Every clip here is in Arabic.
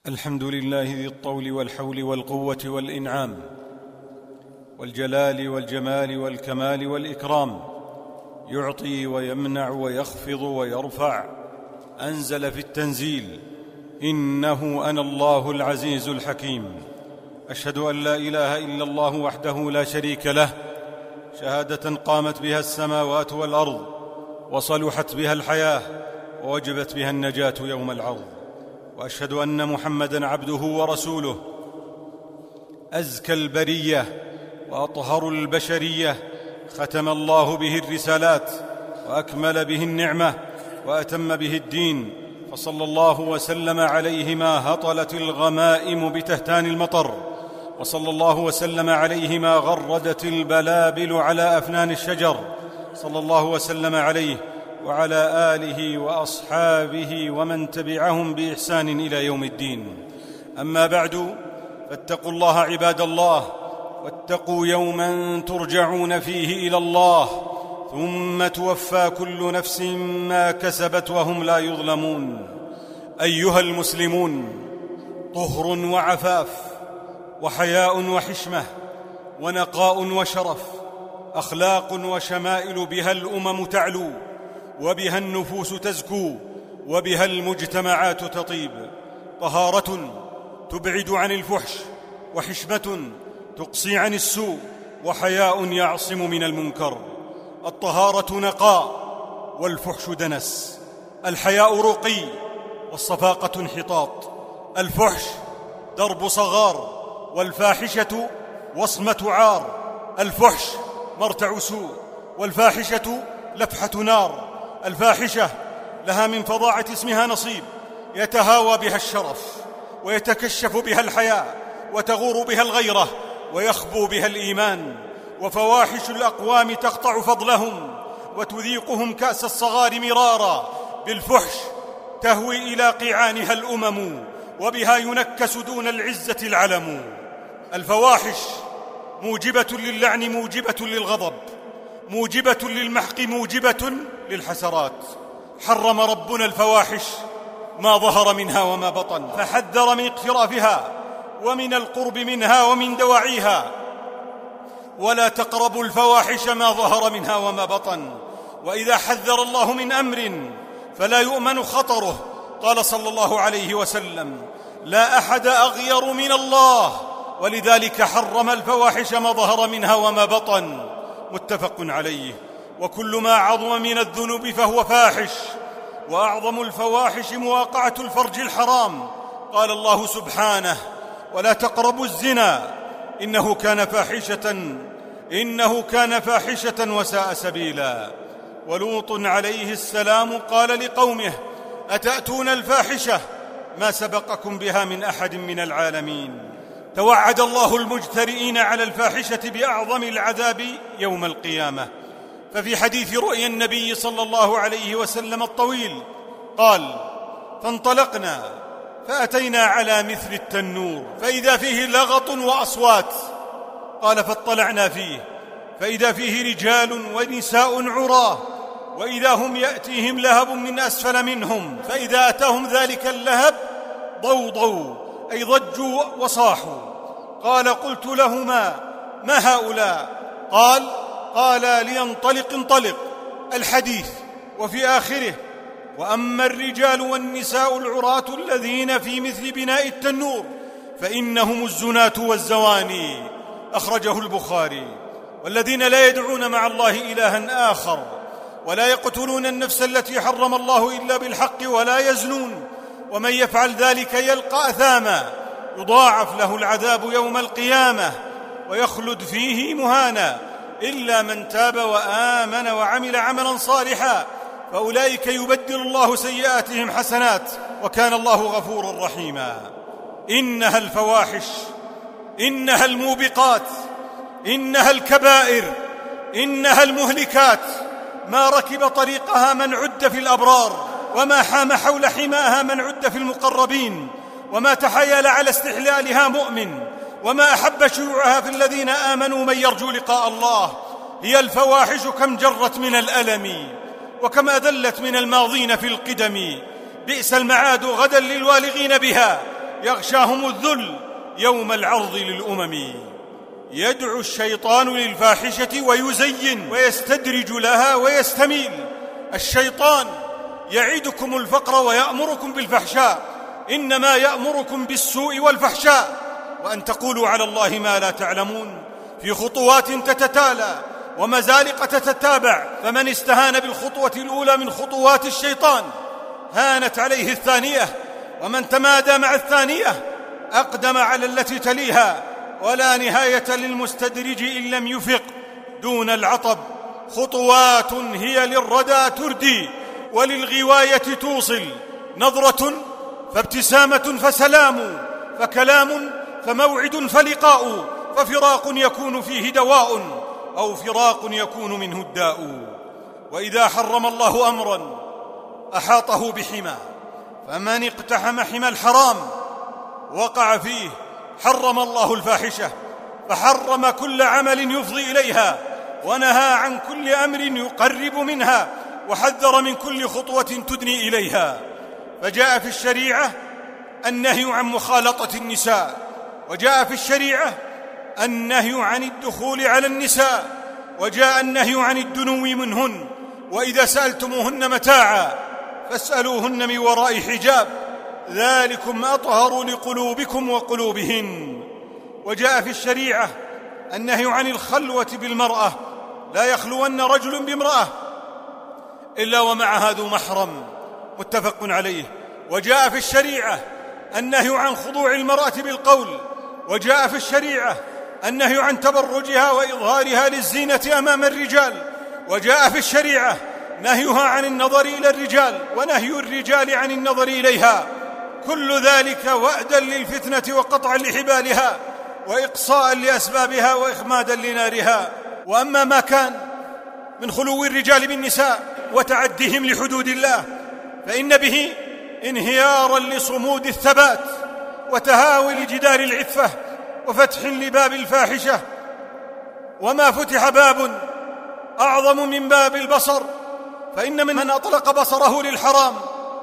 الحمد لله ذي الطول والحول والقوة والإنعام والجلال والجمال والكمال والإكرام، يعطي ويمنع ويخفض ويرفع. أنزل في التنزيل: إنه أنا الله العزيز الحكيم. أشهد أن لا إله إلا الله وحده لا شريك له، شهادة قامت بها السماوات والأرض، وصلحت بها الحياة، ووجبت بها النجاة يوم العرض. وأشهد أن محمدًا عبده ورسوله، أزكى البرية وأطهر البشرية، ختم الله به الرسالات وأكمل به النعمة وأتم به الدين، فصلى الله وسلم عليه ما هطلت الغمائم بتهتان المطر، وصلى الله وسلم عليه ما غردت البلابل على أفنان الشجر، صلى الله وسلم عليه وعلى آله وأصحابه ومن تبعهم بإحسان إلى يوم الدين. أما بعد، فاتقوا الله عباد الله، واتقوا يوما ترجعون فيه إلى الله، ثم توفى كل نفس ما كسبت وهم لا يظلمون. أيها المسلمون، طهر وعفاف وحياء وحشمة ونقاء وشرف، أخلاق وشمائل بها الأمم تعلو، وبها النفوس تزكو، وبها المجتمعات تطيب. طهارة تبعد عن الفحش، وحشمة تقصي عن السوء، وحياء يعصم من المنكر. الطهارة نقاء، والفحش دنس. الحياء رقي، والصفاقة انحطاط. الفحش درب صغار، والفاحشة وصمة عار. الفحش مرتع سوء، والفاحشة لفحة نار. الفاحشة لها من فظاعة اسمها نصيب، يتهاوى بها الشرف، ويتكشف بها الحياء، وتغور بها الغيرة، ويخبو بها الإيمان. وفواحش الأقوام تقطع فضلهم، وتذيقهم كأس الصغار مرارا. بالفحش تهوي إلى قيعانها الأمم، وبها ينكس دون العزة العلم. الفواحش موجبة للعن، موجبة للغضب، موجبة للمحق، موجبة للحسرات. حرم ربنا الفواحش ما ظهر منها وما بطن، فحذر من اقترافها ومن القرب منها ومن دواعيها. ولا تقربوا الفواحش ما ظهر منها وما بطن. وإذا حذر الله من أمر فلا يؤمن خطره. قال صلى الله عليه وسلم: لا أحد أغير من الله، ولذلك حرم الفواحش ما ظهر منها وما بطن. متفق عليه. وكل ما عظم من الذنوب فهو فاحش، وأعظم الفواحش مواقعة الفرج الحرام. قال الله سبحانه: ولا تقربوا الزنا إنه كان فاحشة وساء سبيلا. ولوط عليه السلام قال لقومه: أتأتون الفاحشة ما سبقكم بها من أحد من العالمين. توعد الله المجترئين على الفاحشة بأعظم العذاب يوم القيامة. ففي حديث رؤيا النبي صلى الله عليه وسلم الطويل قال: فانطلقنا فأتينا على مثل التنور فإذا فيه لغط وأصوات. قال: فاطلعنا فيه فإذا فيه رجال ونساء عراه، وإذا هم يأتيهم لهب من أسفل منهم، فإذا أتاهم ذلك اللهب ضوضوا، أي ضجوا وصاحوا. قال: قلت لهما: ما هؤلاء؟ قال لينطلق انطلق الحديث. وفي آخره: وأما الرجال والنساء العراة الذين في مثل بناء التنور فإنهم الزناة والزواني. أخرجه البخاري. والذين لا يدعون مع الله إلها آخر، ولا يقتلون النفس التي حرم الله إلا بالحق، ولا يزنون، ومن يفعل ذلك يلقى أثاما يضاعف له العذاب يوم القيامة ويخلد فيه مهانا، إلا من تاب وآمن وعمل عملا صالحا فأولئك يبدل الله سيئاتهم حسنات، وكان الله غفورا رحيما. إنها الفواحش، إنها الموبقات، إنها الكبائر، إنها المهلكات، ما ركب طريقها من عد في الأبرار، وما حام حول حماها من عد في المقربين، وما تحايل على استحلالها مؤمن، وما أحب شيوعها في الذين آمنوا من يرجو لقاء الله. هي الفواحش كم جرت من الألم، وكم أذلت من الماضين في القدم. بئس المعاد غدا للوالغين بها، يغشاهم الذل يوم العرض للأمم. يدعو الشيطان للفاحشة ويزين ويستدرج لها ويستميل. الشيطان يعدكم الفقر ويأمركم بالفحشاء، إنما يأمركم بالسوء والفحشاء، وأن تقولوا على الله ما لا تعلمون، في خطوات تتتالى ومزالق تتتابع، فمن استهان بالخطوة الأولى من خطوات الشيطان هانت عليه الثانية، ومن تمادى مع الثانية أقدم على التي تليها، ولا نهاية للمستدرج إن لم يفق دون العطب. خطوات هي للردى تردي، وللغواية توصل. نظرة فابتسامة فسلام، فكلام فموعد فلقاء، ففراق يكون فيه دواء، أو فراق يكون منه الداء. وإذا حرم الله أمرا أحاطه بحمى، فمن اقتحم حمى الحرام وقع فيه. حرم الله الفاحشة، فحرم كل عمل يفضي إليها، ونهى عن كل أمر يقرب منها، وحذر من كل خطوة تدني إليها. فجاء في الشريعة النهي عن مخالطة النساء، وجاء في الشريعة النهي عن الدخول على النساء، وجاء النهي عن الدنو منهن. وإذا سألتموهن متاعا فاسألوهن من وراء حجاب، ذلكم أطهر لقلوبكم وقلوبهن. وجاء في الشريعة النهي عن الخلوة بالمرأة، لا يخلون رجل بامرأة إلا ومعها ذو محرم، متفق عليه. وجاء في الشريعة النهي عن خضوع المرأة بالقول، وجاء في الشريعة النهي عن تبرجها وإظهارها للزينة أمام الرجال، وجاء في الشريعة نهيها عن النظر إلى الرجال، ونهي الرجال عن النظر إليها. كل ذلك وأدا للفتنة وقطعا لحبالها، وإقصاء لأسبابها وإخمادا لنارها. وأما ما كان من خلو الرجال بالنساء وتعدهم لحدود الله، فإن به انهيارا لصمود الثبات، وتهاوي لجدار العفة، وفتح لباب الفاحشة. وما فتح باب أعظم من باب البصر، فإن من أطلق بصره للحرام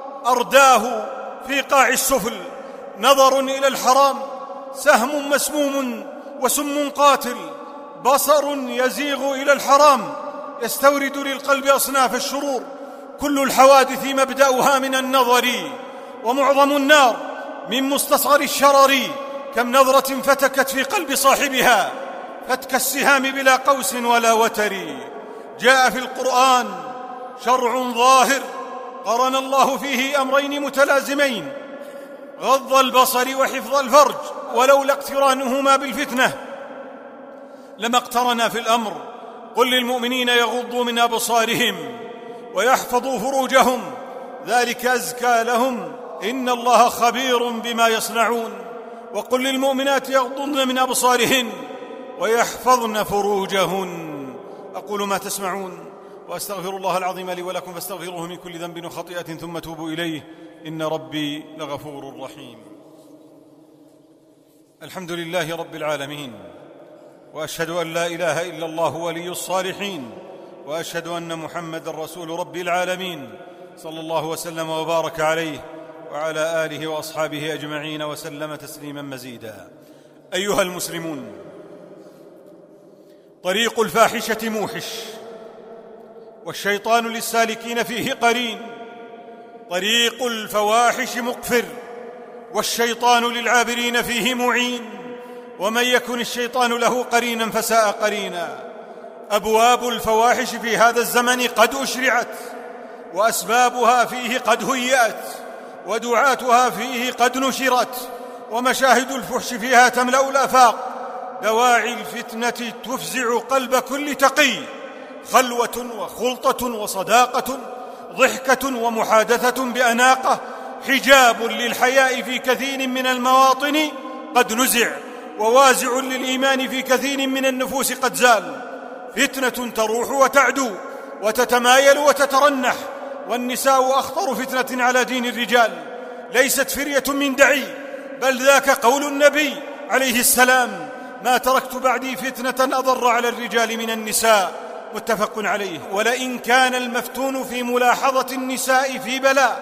أرداه في قاع السفل. نظر إلى الحرام سهم مسموم وسم قاتل، بصر يزيغ إلى الحرام يستورد للقلب أصناف الشرور. كل الحوادث مبدأها من النظر، ومعظم النار من مستصغر الشرر. كم نظرة فتكت في قلب صاحبها فتك السهام بلا قوس ولا وتر. جاء في القرآن شرع ظاهر قرن الله فيه أمرين متلازمين: غض البصر وحفظ الفرج، ولولا اقترانهما بالفتنة لما اقترنا في الأمر. قل للمؤمنين يغضوا من أبصارهم ويحفظوا فروجهم، ذلك أزكى لهم، إن الله خبير بما يصنعون. وقل للمؤمنات يغضضن من أبصارهن ويحفظن فروجهن. أقول ما تسمعون، وأستغفر الله العظيم لي ولكم، فاستغفروه من كل ذنب وخطيئة ثم توبوا إليه، إن ربي لغفور رحيم. الحمد لله رب العالمين، وأشهد أن لا إله إلا الله ولي الصالحين، وأشهد أن محمدًا رسول رب العالمين، صلى الله وسلم وبارك عليه وعلى آله وأصحابه أجمعين وسلم تسليمًا مزيدًا. أيها المسلمون، طريق الفاحشة موحش، والشيطان للسالكين فيه قرين. طريق الفواحش مقفر، والشيطان للعابرين فيه معين. ومن يكن الشيطان له قرينا فساء قرينا. أبواب الفواحش في هذا الزمن قد أشرعت، وأسبابها فيه قد هيأت، ودعاتها فيه قد نشرت، ومشاهد الفحش فيها تملأ الآفاق. دواعي الفتنة تفزع قلب كل تقي: خلوة وخلطة وصداقة، ضحكة ومحادثة بأناقة. حجاب للحياء في كثير من المواطن قد نزع، ووازع للإيمان في كثير من النفوس قد زال. فتنة تروح وتعدو وتتمايل وتترنح، والنساء أخطر فتنة على دين الرجال. ليست فرية من دعي، بل ذاك قول النبي عليه السلام: ما تركت بعدي فتنة أضر على الرجال من النساء، متفق عليه. ولئن كان المفتون في ملاحظة النساء في بلاء،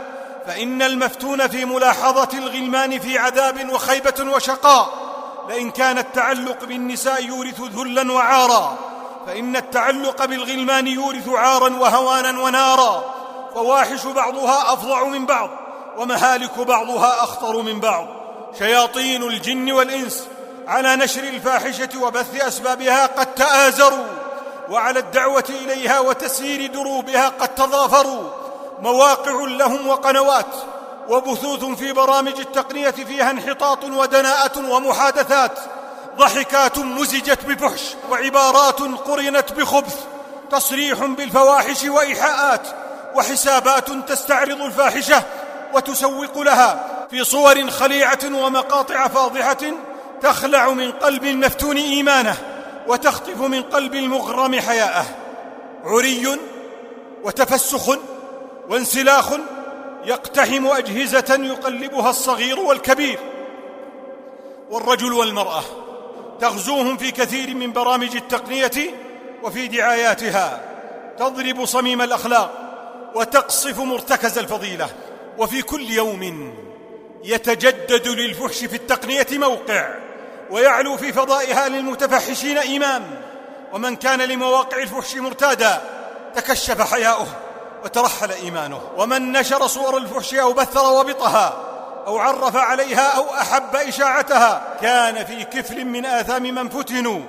فإن المفتون في ملاحظة الغلمان في عذاب وخيبة وشقاء، لئن كان التعلق بالنساء يورث ذلا وعارا، فإن التعلق بالغلمان يورث عارا وهوانا ونارا، فواحش بعضها أفظع من بعض، ومهالك بعضها أخطر من بعض. شياطين الجن والإنس على نشر الفاحشة وبث أسبابها قد تآزروا، وعلى الدعوة إليها وتسيير دروبها قد تضافروا. مواقع لهم وقنوات وبثوث في برامج التقنية فيها انحطاط ودناءة ومحادثات، ضحكات مزجت بفحش، وعبارات قرنت بخبث، تصريح بالفواحش وإيحاءات، وحسابات تستعرض الفاحشة وتسوق لها في صور خليعة ومقاطع فاضحة تخلع من قلب المفتون إيمانه وتخطف من قلب المغرم حياءه. عري وتفسخ وانسلاخ يقتحم أجهزة يقلبها الصغير والكبير والرجل والمرأة، تغزوهم في كثير من برامج التقنية وفي دعاياتها، تضرب صميم الأخلاق وتقصف مرتكز الفضيلة. وفي كل يوم يتجدد للفحش في التقنية موقع، ويعلو في فضائها للمتفحشين إمام، ومن كان لمواقع الفحش مرتادا تكشف حياؤه وترحل إيمانه، ومن نشر صور الفحش أو بث روابطها أو عرف عليها أو أحب إشاعتها كان في كفل من آثام من فتنوا،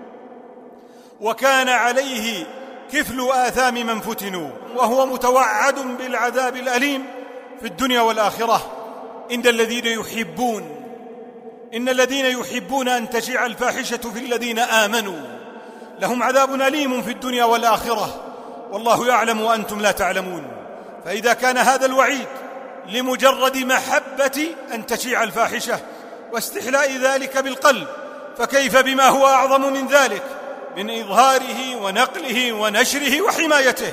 وكان عليه كفل آثام من فتنوا، وهو متوعد بالعذاب الأليم في الدنيا والآخرة. إن الذين يحبون أن تشيع الفاحشة في الذين آمنوا لهم عذاب أليم في الدنيا والآخرة، والله يعلم وأنتم لا تعلمون. فإذا كان هذا الوعيد لمجرد محبة أن تشيع الفاحشة واستحلاء ذلك بالقلب، فكيف بما هو أعظم من ذلك من إظهاره ونقله ونشره وحمايته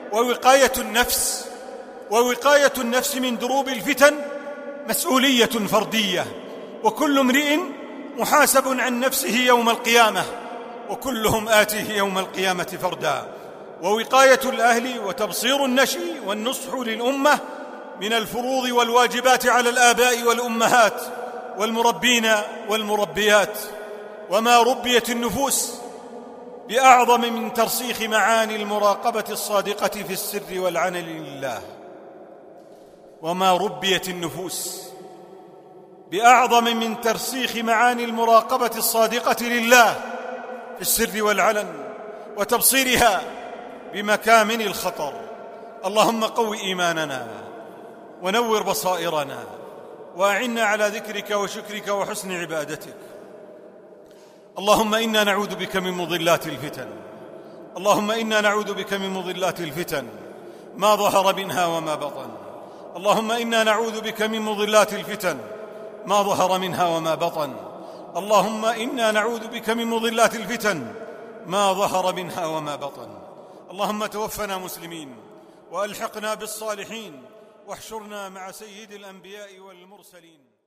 ووقاية النفس من دروب الفتن مسؤولية فردية، وكل امرئ محاسب عن نفسه يوم القيامة، وكلهم آتيه يوم القيامة فردا. ووقاية الأهل وتبصير النشء والنصح للأمة من الفروض والواجبات على الآباء والأمهات والمربين والمربيات. وما ربيت النفوس بأعظم من ترسيخ معاني المراقبة الصادقة في السر والعلن لله. وما ربيت النفوس بأعظم من ترسيخ معاني المراقبة الصادقة لله في السر والعلن وتبصيرها بمكامن الخطر. اللهم قو إيماننا ونور بصائرنا وأعنا على ذكرك وشكرك وحسن عبادتك. اللهم إنا نعوذ بك من مضلات الفتن، اللهم إنا نعوذ بك من مضلات الفتن ما ظهر منها وما بطن. اللهم إنا نعوذ بك من مضلات الفتن ما ظهر منها وما بطن. اللهم إنا نعوذ بك من مضلات الفتن ما ظهر منها وما بطن. اللهم توفنا مسلمين وألحقنا بالصالحين واحشرنا مع سيد الأنبياء والمرسلين.